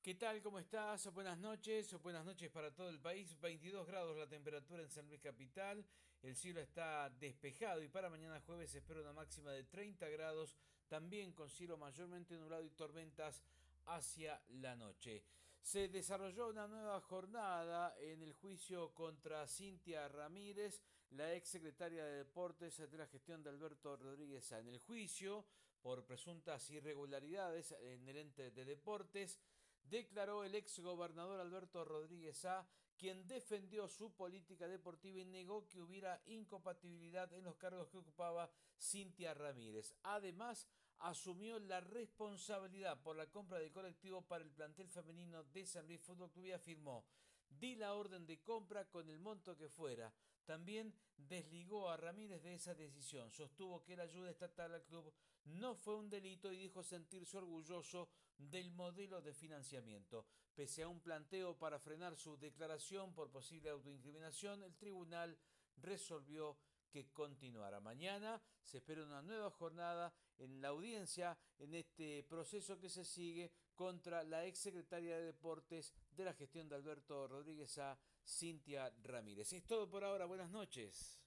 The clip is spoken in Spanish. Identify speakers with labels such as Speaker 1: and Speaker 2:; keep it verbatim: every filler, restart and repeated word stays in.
Speaker 1: ¿Qué tal? ¿Cómo estás? Buenas noches, buenas noches para todo el país. veintidós grados la temperatura en San Luis Capital. El cielo está despejado y para mañana jueves se espera una máxima de treinta grados, también con cielo mayormente nublado y tormentas hacia la noche. Se desarrolló una nueva jornada en el juicio contra Cintia Ramírez, la ex secretaria de Deportes de la gestión de Alberto Rodríguez Sá. En el juicio por presuntas irregularidades en el ente de deportes, declaró el ex gobernador Alberto Rodríguez Sá, quien defendió su política deportiva y negó que hubiera incompatibilidad en los cargos que ocupaba Cintia Ramírez. Además, asumió la responsabilidad por la compra del colectivo para el plantel femenino de San Luis Fútbol Club y afirmó: di la orden de compra con el monto que fuera. También desligó a Ramírez de esa decisión. Sostuvo que la ayuda estatal al club no fue un delito y dijo sentirse orgulloso del modelo de financiamiento. Pese a un planteo para frenar su declaración por posible autoincriminación, el tribunal resolvió que continuara. Mañana se espera una nueva jornada en la audiencia en este proceso que se sigue contra la exsecretaria de Deportes de la gestión de Alberto Rodríguez A, Cintia Ramírez. Es todo por ahora. Buenas noches.